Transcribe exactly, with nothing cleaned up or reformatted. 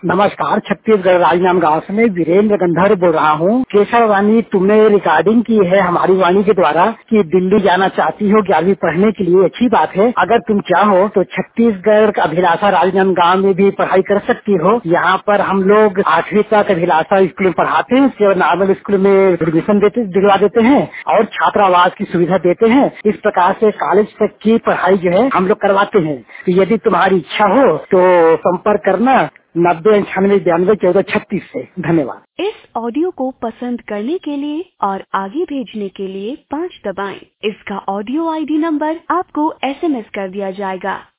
नमस्कार, छत्तीसगढ़ राजनांदगांव से मैं वीरेंद्र गंधर बोल रहा हूँ। केशव वाणी, तुमने रिकॉर्डिंग की है हमारी वाणी के द्वारा कि दिल्ली जाना चाहती हो ग्यारहवीं पढ़ने के लिए। अच्छी बात है। अगर तुम चाहो तो छत्तीसगढ़ अभिलाषा राजनांदगांव में भी पढ़ाई कर सकती हो। यहाँ पर हम लोग आठवीं तक अभिलाषा स्कूल में पढ़ाते हैं। उसके बाद नॉर्मल स्कूल में एडमिशन देते दिलवा देते हैं और छात्रावास की सुविधा देते हैं। इस प्रकार से कॉलेज तक की पढ़ाई जो है हम लोग करवाते हैं। तो यदि तुम्हारी इच्छा हो तो संपर्क करना नब्बे अंठानवे बयानवे चौदह छत्तीस से। धन्यवाद। इस ऑडियो को पसंद करने के लिए और आगे भेजने के लिए पाँच दबाएं। इसका ऑडियो आईडी नंबर आपको एसएमएस कर दिया जाएगा।